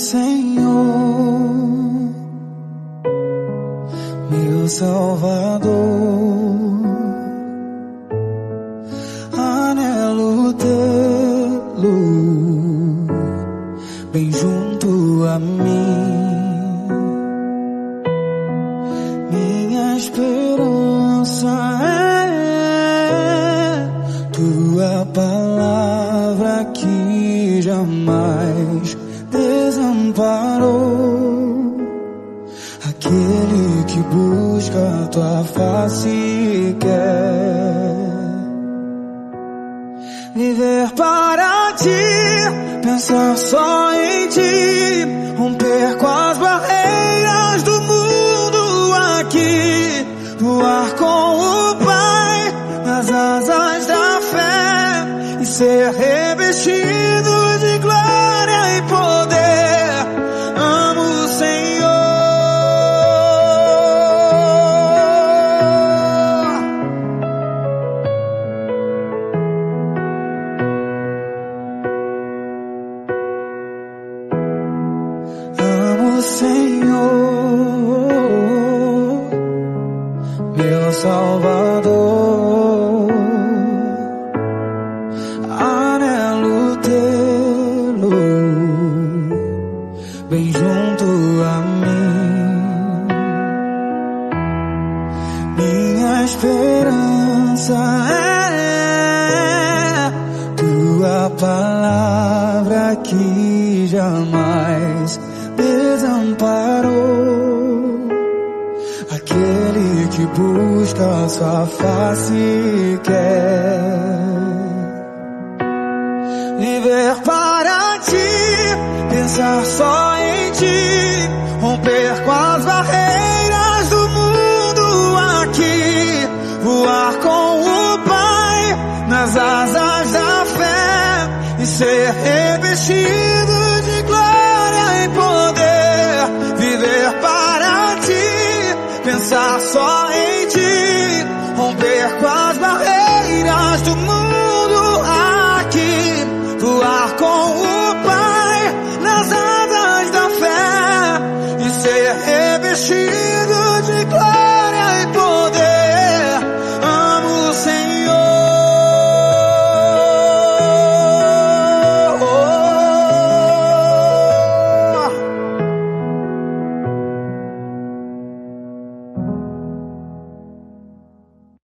Senhor, meu Salvador, anelo tê-lo bem junto a mim. Minha esperança é tua palavra que jamais desamparou. Aquele que busca tua face e quer viver para ti, pensar só em ti, romper com as barreiras do mundo aqui, voar com o Pai nas asas da fé e ser revestido de glória e poder. Amo o Senhor. Amo o Senhor, meu Salvador, anelo tê-lo bem junto a mim. Minha esperança é tua palavra que jamais desamparou. Aquele que busca sua face quer viver para ti, pensar só em ti, romper com as barreiras do mundo aqui, voar com o Pai nas asas da fé e ser revestido de glória e poder. Viver para ti, pensar só em ti, romper com as barreiras do mundo